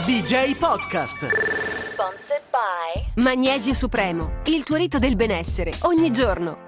DJ Podcast. Sponsored by Magnesio Supremo, il tuo rito del benessere, ogni giorno.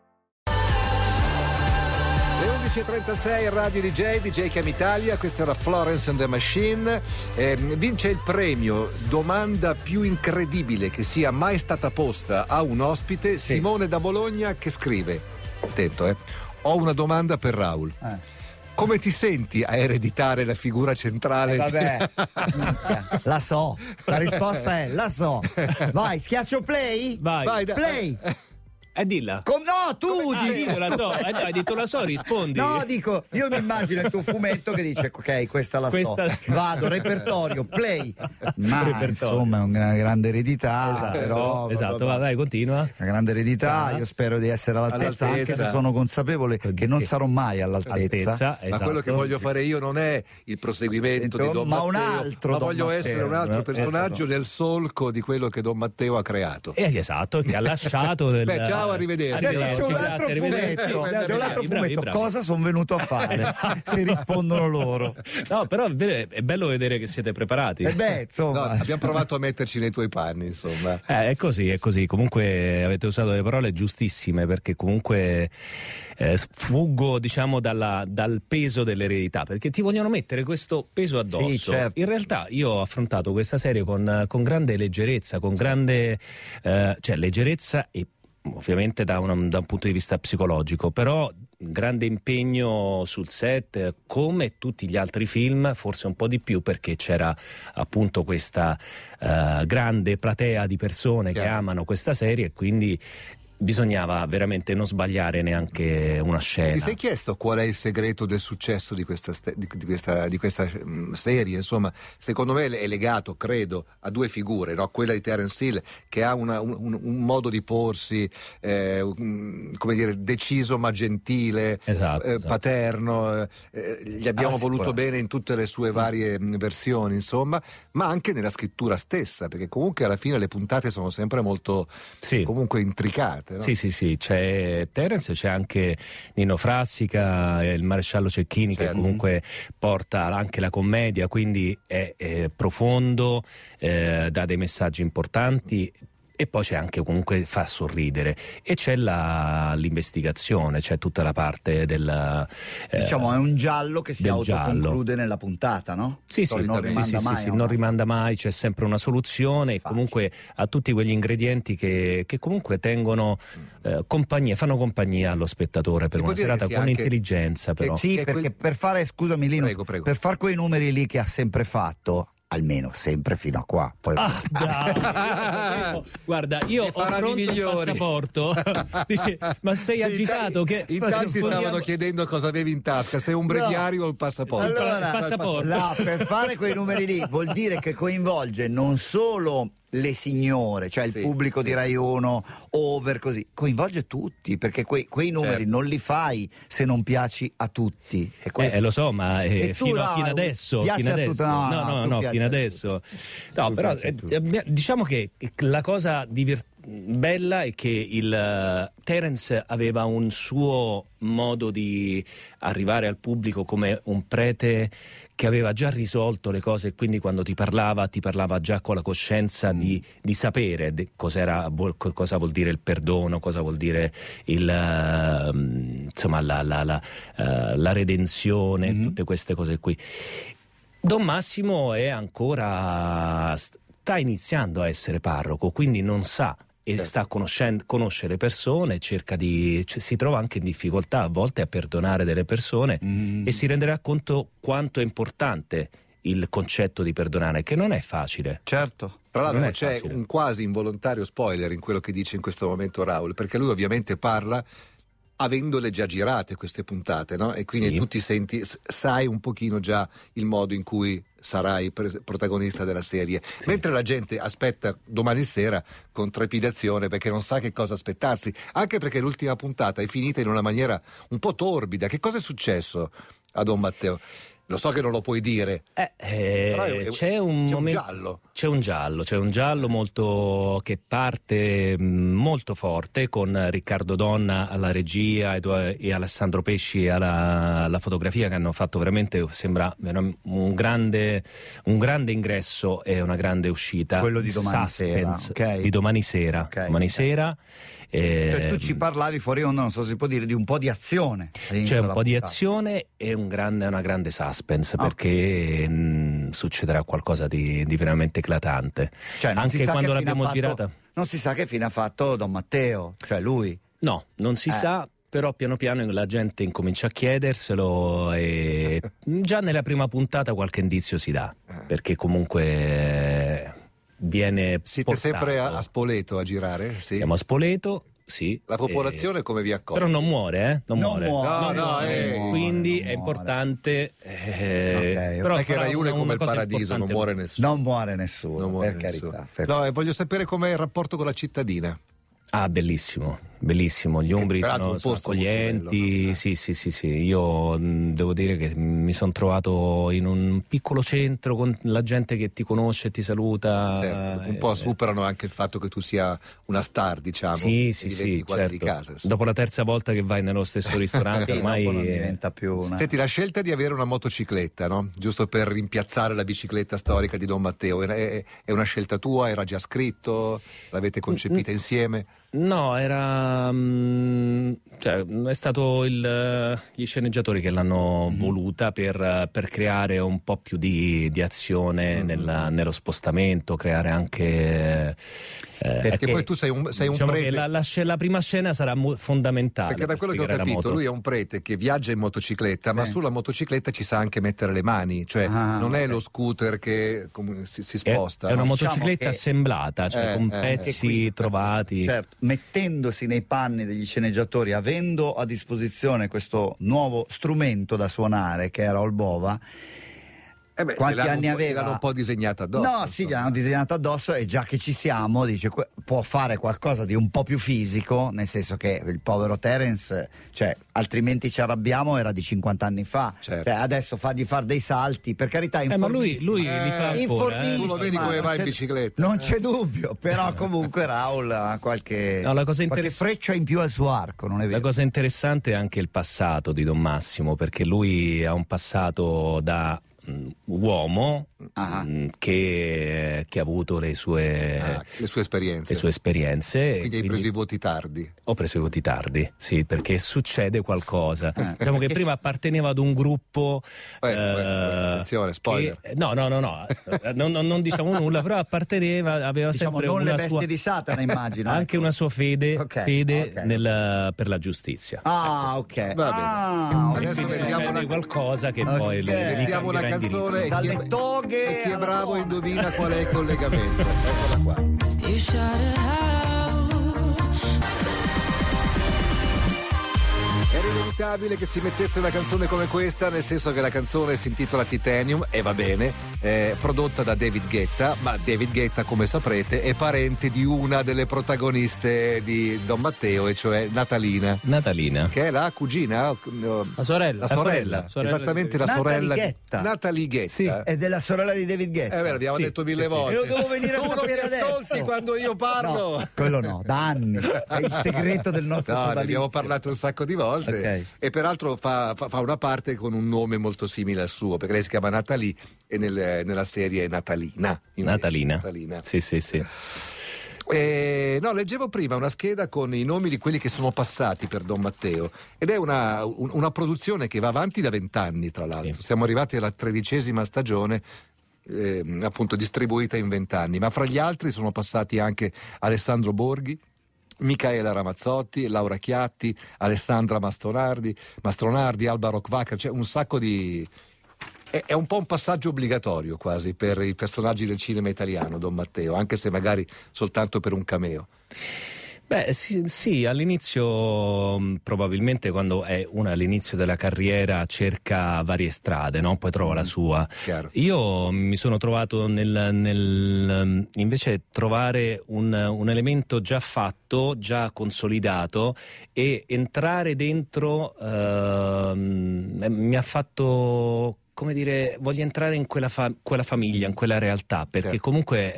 Le 11.36 Radio DJ Cam Italia, questa era Florence and the Machine. Vince il premio domanda più incredibile che sia mai stata posta a un ospite, Simone da Bologna, che scrive: attento, ho una domanda per Raul. Come ti senti a ereditare la figura centrale? Vabbè, la so, la risposta è la so. Vai, schiaccio play? Vai. Play. Dilla. No, tu Io la so. Hai detto la so, rispondi. No, dico, io mi immagino il tuo fumetto che dice ok, questa la so. Vado, repertorio, play. Ma repertorio. Insomma è una grande eredità. Esatto, però vai, continua. Una grande eredità, io spero di essere all'altezza, anche se sono consapevole che non sarò mai all'altezza. Ma quello che voglio fare io non è il proseguimento di Don Matteo, un altro ma Don voglio Matteo, essere un altro personaggio nel solco di quello che Don Matteo ha creato. Esatto, che ha lasciato ciao, arrivederci. C'è un altro fumetto. Cosa sono venuto a fare? Se rispondono loro. No, però è bello vedere che siete preparati. Insomma. No, abbiamo provato a metterci nei tuoi panni, insomma. È così. Comunque avete usato le parole giustissime, perché comunque sfuggo, diciamo, dal peso dell'eredità, perché ti vogliono mettere questo peso addosso. Sì, certo. In realtà io ho affrontato questa serie con grande leggerezza, con grande leggerezza e ovviamente da un punto di vista psicologico, però grande impegno sul set, come tutti gli altri film, forse un po' di più, perché c'era appunto questa grande platea di persone che amano questa serie, e quindi bisognava veramente non sbagliare neanche una scena. Ti sei chiesto qual è il segreto del successo di questa serie? Insomma, secondo me è legato, credo, a due figure, no? Quella di Terence Hill, che ha un modo di porsi come dire, deciso ma gentile, esatto. paterno, gli abbiamo voluto bene in tutte le sue varie versioni, insomma, ma anche nella scrittura stessa, perché comunque alla fine le puntate sono sempre molto comunque intricate. No? Sì, c'è Terence, c'è anche Nino Frassica, il maresciallo Cecchini, che comunque porta anche la commedia, quindi è profondo, dà dei messaggi importanti. E poi c'è anche, comunque fa sorridere, e c'è l'investigazione, c'è tutta la parte del diciamo è un giallo che si autoconclude nella puntata, no? Sì, non rimanda mai, c'è sempre una soluzione. E comunque ha tutti quegli ingredienti che comunque tengono fanno compagnia allo spettatore per una serata con intelligenza, però. Perché per fare, scusami Lino, prego. per far quei numeri lì che ha sempre fatto, almeno sempre fino a qua. Poi guarda, io ho pronto il passaporto. Dice, ma sei agitato? In tanti stavano chiedendo cosa avevi in tasca, se un breviario o il passaporto. Allora, per fare quei numeri lì vuol dire che coinvolge non solo le signore, cioè il pubblico di Rai 1, Over, così, coinvolge tutti, perché quei numeri non li fai se non piaci a tutti. Lo so, ma fino adesso no, però diciamo che la cosa bella è che il Terence aveva un suo modo di arrivare al pubblico come un prete che aveva già risolto le cose, e quindi quando ti parlava già con la coscienza di sapere cosa vuol dire il perdono, cosa vuol dire la redenzione, tutte queste cose qui. Don Massimo sta iniziando a essere parroco, quindi non sa e conosce le persone, si trova anche in difficoltà a volte a perdonare delle persone, e si renderà conto quanto è importante il concetto di perdonare, che non è facile. Certo. Tra l'altro c'è un quasi involontario spoiler in quello che dice in questo momento Raul, perché lui ovviamente parla avendole già girate queste puntate, no? E quindi tu sai un pochino già il modo in cui sarai protagonista della serie, mentre la gente aspetta domani sera con trepidazione, perché non sa che cosa aspettarsi, anche perché l'ultima puntata è finita in una maniera un po' torbida. Che cosa è successo a Don Matteo? Lo so che non lo puoi dire, però c'è un momento, giallo. C'è un giallo molto che parte molto forte, con Riccardo Donna alla regia e Alessandro Pesci alla fotografia, che hanno fatto veramente, sembra un grande ingresso e una grande uscita. Quello di domani Suspense, sera, ok. di domani sera. Ok, Domani ok. sera. Cioè, tu ci parlavi fuori onda, non so se si può dire, di un po' di azione. C'è un po' di azione e una grande suspense, perché succederà qualcosa di veramente eclatante. Cioè, non si anche sa quando che fine l'abbiamo ha fatto- girata. Non si sa che fine ha fatto Don Matteo, cioè lui. No, non si sa, però piano piano la gente incomincia a chiederselo e già nella prima puntata qualche indizio si dà, perché comunque viene Siete portato. sempre a Spoleto a girare? Sì. Siamo a Spoleto, sì. La popolazione come vi accoglie? Però non muore, Non Non muore. muore, No, muore, Quindi non è muore. importante. Ok, Però Perché farà Rai 1 è come una il cosa paradiso, non importante. muore nessuno. Non muore nessuno, Non muore per nessuno. carità. per- No, e voglio sapere com'è il rapporto con la cittadina. Ah, bellissimo. Gli umbri peraltro un sono posto molto accoglienti. bello. Sì. Io devo dire che mi sono trovato in un piccolo centro con la gente che ti conosce e ti saluta. Certo, un po' superano anche il fatto che tu sia una star, diciamo. Sì, e diventi quasi certo. di casa. Sì. Dopo la terza volta che vai nello stesso ristorante, Sì, ormai dopo non diventa più una... Senti, la scelta di avere una motocicletta, no? Giusto per rimpiazzare la bicicletta storica di Don Matteo, è una scelta tua? Era già scritto? L'avete concepita insieme? No, era è stato gli sceneggiatori che l'hanno voluta per creare un po' più di azione nello spostamento, creare anche Perché poi tu sei un diciamo prete. che la prima scena sarà fondamentale. Perché da per quello che ho spiegare la capito, moto. lui è un prete che viaggia in motocicletta, ma sulla motocicletta ci sa anche mettere le mani, cioè non è lo scooter che si sposta. È una no? motocicletta Diciamo che- assemblata, cioè con che pezzi qui- trovati. Certo, mettendosi nei panni degli sceneggiatori, avendo a disposizione questo nuovo strumento da suonare che era Olbova, quanti anni aveva? L'hanno un po' disegnata addosso. No, sì, gliel'hanno disegnato addosso, e già che ci siamo, dice, può fare qualcosa di un po' più fisico, nel senso che il povero Terence, cioè, altrimenti ci arrabbiamo, era di 50 anni fa. Certo. Cioè, adesso fagli fare dei salti, per carità, ma lui informissima. li fa ancora. Informissima, Tu lo vedi come non va in c'è- bicicletta. Non c'è dubbio, però comunque Raul ha qualche, No, la cosa qualche freccia in più al suo arco, non è La vero? cosa interessante è anche il passato di Don Massimo, perché lui ha un passato da uomo che ha avuto le sue esperienze. esperienze. Quindi hai preso i voti tardi. Ho preso i voti tardi, sì, perché succede qualcosa. Diciamo che Perché prima apparteneva ad un gruppo. Attenzione, spoiler. No, non diciamo nulla, però apparteneva, aveva Diciamo sempre non una le bestie sua, di Satana, immagino. anche ecco. una sua fede Ok. per la giustizia. Ah, ok. Va bene. Ah, Adesso ok. vediamo Succede qualcosa che poi Ok. Mettiamo una cambierà canzone e Dalle chi, toghe e chi è alla bravo donna. indovina qual è il collegamento. Eccola qua. You shot it out. Era inevitabile che si mettesse una canzone come questa, nel senso che la canzone si intitola Titanium e va bene, prodotta da David Guetta, ma David Guetta, come saprete, è parente di una delle protagoniste di Don Matteo, e cioè Natalina, che è la cugina, La sorella. la sorella, esattamente la Natalie sorella Guetta. Natalie Guetta. Sì. È della sorella di David Guetta. È vero, abbiamo Sì, detto mille sì, sì. volte. E lo devo venire a Tu non sapere mi ascolti adesso. quando io parlo. No, quello no, da anni. È il segreto del nostro No, ne sodalizio. abbiamo parlato un sacco di volte. Ok. E peraltro fa una parte con un nome molto simile al suo, perché lei si chiama Natalie e nella serie è Natalina. invece. Natalina. Sì. No, leggevo prima una scheda con i nomi di quelli che sono passati per Don Matteo, ed è una produzione che va avanti da 20 anni, tra l'altro. Sì. Siamo arrivati alla 13ª stagione, appunto distribuita in 20 anni, ma fra gli altri sono passati anche Alessandro Borghi, Micaela Ramazzotti, Laura Chiatti, Alessandra Mastronardi, Alba Rockwacker, cioè un sacco di... È un po' un passaggio obbligatorio quasi per i personaggi del cinema italiano, Don Matteo, anche se magari soltanto per un cameo. Beh, sì, all'inizio probabilmente quando è una all'inizio della carriera cerca varie strade, no? Poi trova la sua. Chiaro. Io mi sono trovato nel invece trovare un elemento già fatto, già consolidato, e entrare dentro mi ha fatto, come dire, voglio entrare in quella famiglia, in quella realtà, perché certo. comunque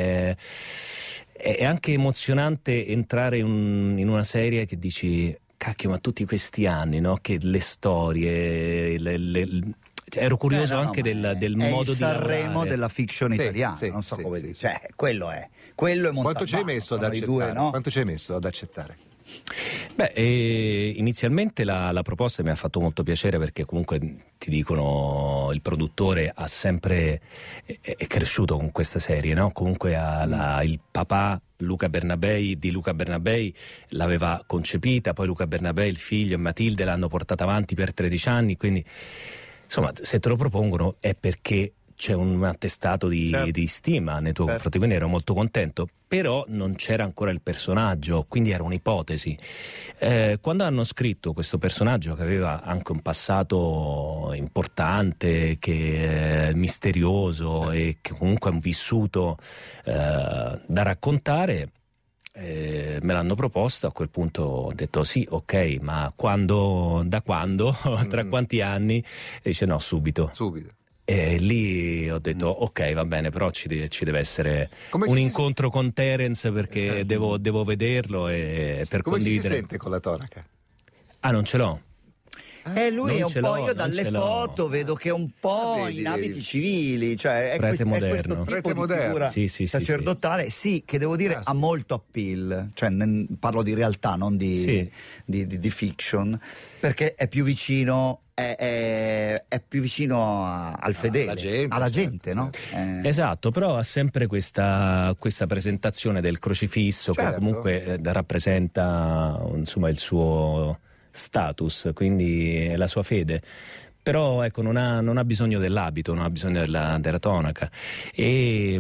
è anche emozionante entrare in una serie che dici, cacchio, ma tutti questi anni, no? Che le storie, ero curioso anche del modo di lavorare. Il Sanremo della fiction italiana, non so come dire. Cioè, quello è Montalbano. Quanto ci hai messo ad accettare? Due, no? Quanto ci hai messo ad accettare? Beh, inizialmente la proposta mi ha fatto molto piacere, perché comunque ti dicono il produttore ha sempre è cresciuto con questa serie, no? Comunque il papà Luca Bernabei l'aveva concepita, poi Luca Bernabei, il figlio, e Matilde l'hanno portata avanti per 13 anni, quindi insomma se te lo propongono è perché c'è un attestato di stima nei tuoi confronti, quindi ero molto contento. Però non c'era ancora il personaggio, quindi era un'ipotesi. Quando hanno scritto questo personaggio, che aveva anche un passato importante, che è misterioso e che comunque ha un vissuto da raccontare, me l'hanno proposto, a quel punto ho detto sì, ok, ma da quando? Tra quanti anni? E dice no, subito. E lì ho detto ok, va bene, però ci deve essere un incontro con Terence, perché devo vederlo e per come condividere. Come ci si sente con la tonaca? Non ce l'ho. Lui è un po', io dalle foto vedo che è un po' in abiti civili, cioè è questo tipo di figura sacerdotale, sì, che devo dire ha molto appeal, cioè parlo di realtà, non di fiction, perché è più vicino è più vicino al fedele, alla gente, no? Esatto, però ha sempre questa presentazione del crocifisso, che comunque rappresenta insomma il suo status, quindi la sua fede. Però ecco, non ha bisogno dell'abito, non ha bisogno della tonaca, e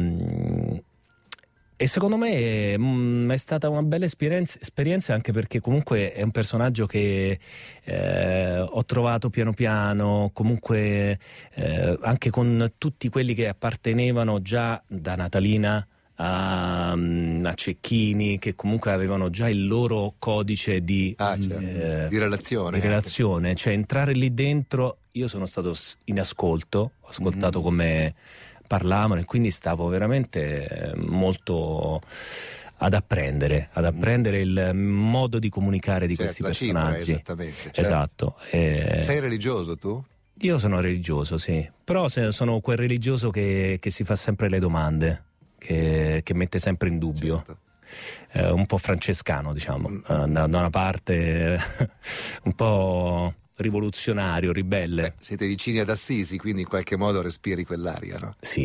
secondo me è stata una bella esperienza, anche perché comunque è un personaggio che ho trovato piano piano, comunque anche con tutti quelli che appartenevano già da Natalina a Cecchini, che comunque avevano già il loro codice di relazione, cioè entrare lì dentro. Io sono stato in ascolto, ho ascoltato come parlavano, e quindi stavo veramente molto ad apprendere il modo di comunicare di questi personaggi. Esattamente. Esatto. Sei religioso tu? Io sono religioso, sì, però sono quel religioso che si fa sempre le domande, che mette sempre in dubbio. Un po' francescano, diciamo, da una parte un po' rivoluzionario, ribelle. Siete vicini ad Assisi, quindi in qualche modo respiri quell'aria, no? Sì,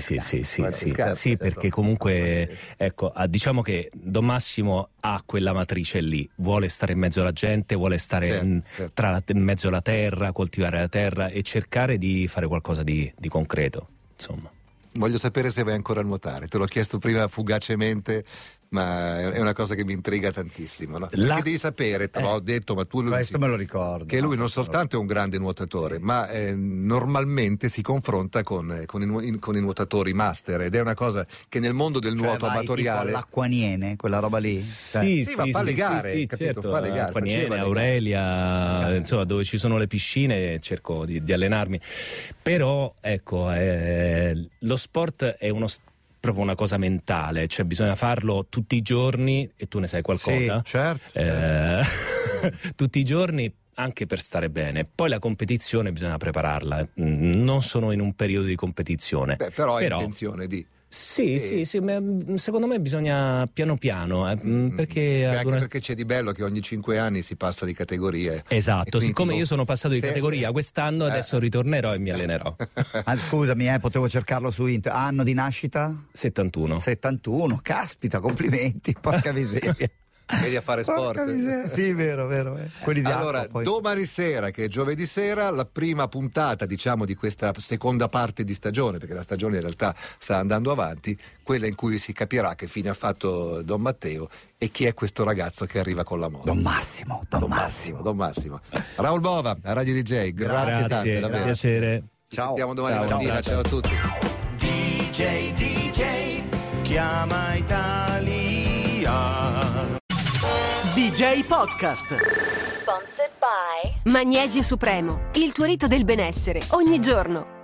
perché comunque ecco, diciamo che Don Massimo ha quella matrice lì, vuole stare in mezzo alla gente, vuole stare in mezzo alla terra, coltivare la terra e cercare di fare qualcosa di concreto, insomma. Voglio sapere se vai ancora a nuotare, te l'ho chiesto prima fugacemente, ma è una cosa che mi intriga tantissimo, no? Perché devi sapere, te l'ho detto, ma tu questo me lo ricordo, che lui non soltanto è un grande nuotatore, ma normalmente si confronta con i nuotatori master, ed è una cosa che nel mondo del nuoto amatoriale, tipo l'acquaniene, quella roba lì, fa le gare, capito? Certo, fa le gare, Acquaniene, Aurelia, insomma, dove ci sono le piscine cerco di allenarmi, però ecco, lo sport è proprio una cosa mentale, cioè bisogna farlo tutti i giorni, e tu ne sai qualcosa. Sì, certo. Tutti i giorni, anche per stare bene. Poi la competizione bisogna prepararla. Non sono in un periodo di competizione. Però hai intenzione di... Sì, secondo me bisogna piano piano, perché anche perché c'è di bello che ogni 5 anni si passa di categorie. Esatto, siccome io sono passato di categoria quest'anno, adesso ritornerò e mi allenerò. Scusami, potevo cercarlo su internet. Anno di nascita? 71, caspita, complimenti, porca miseria. Vedi a fare sport. Sì, vero. Quelli di allora, acqua, poi. domani sera, che è giovedì sera, la prima puntata, diciamo, di questa seconda parte di stagione, perché la stagione in realtà sta andando avanti, quella in cui si capirà che fine ha fatto Don Matteo e chi è questo ragazzo che arriva con la moda. Don Massimo. Raul Bova, a Radio DJ, grazie tante, davvero. Piacere. Ci sentiamo domani mattina, ciao a tutti. DJ, chiama Italia. DJ Podcast. Sponsored by Magnesio Supremo, il tuo rito del benessere, ogni giorno.